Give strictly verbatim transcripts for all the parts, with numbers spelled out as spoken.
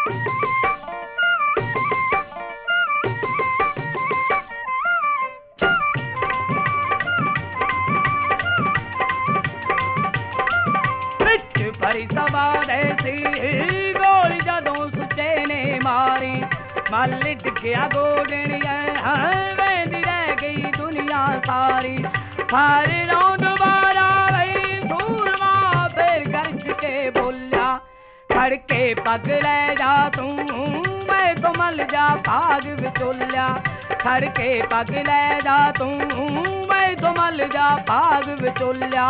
भरी सभा देसी गोली जदों सुचे ने मारी मल टिकिया गोगनिया वेंदी रह गई दुनिया सारी हर रौंद बारा वही सूरमा फिर गर्ज के बोलिया खड़ के पग ले जा तू मैं तो मल जा भाग विचोलिया खड़ के पग ले जा तू मैं तो मल जा भाग विचोलिया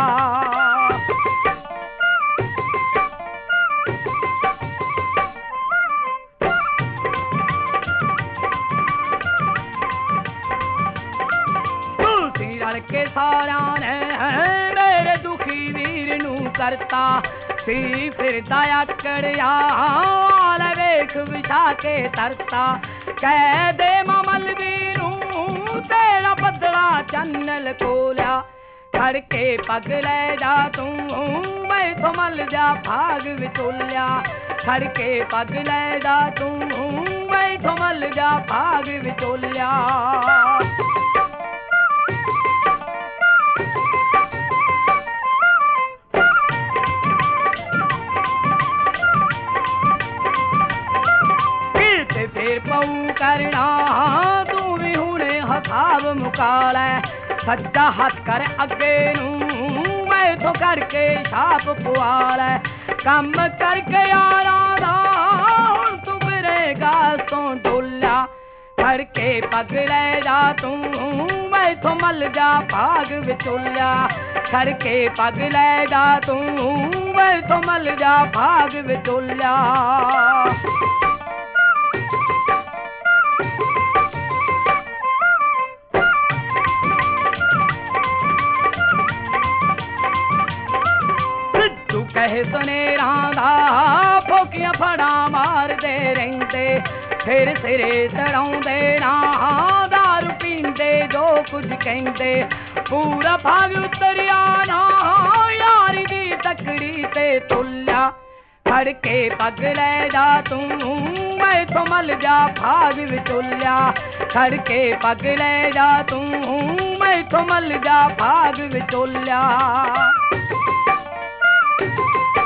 के सारा ने मेरे दुखी वीर नू करता सी फिर दया करिया वेख विछा के तरता कह दे ममल वीरू तेरा बदला चन्नल कोलिया खड़ के पग ले जा तू मैं तो मल जा भाग विचोलिया खड़ के पग ले जा तू मैं तो मल जा भाग विचोलिया फिर पऊ करना तू भी हुणे हथाव मुकाले सच्चा हाथ कर अगे नू मैं तो करके छाप पुआले कम करके यारा दा हुण तू फिरेगा तो डोलिया खड़ के पग ले जा तू मैं तो मल जा भाग विचोलिया खड़ के पग ले जा तू मैं तो मल जा भाग विचोलिया कहे सुने रांधा फोकियां फड़ा मार दे रेंदे फिर सिरे चढ़ाउंदे ना दारू पींदे जो कुछ कहंदे पूरा भाग उतरिया ना यारी दी तकड़ी ते तुलिया खड़ के पग ले जा तू मैं तो मल जा भाग विचोलिया खड़ के पग ले जा तू मैं तो मल जा भाग विचोलिया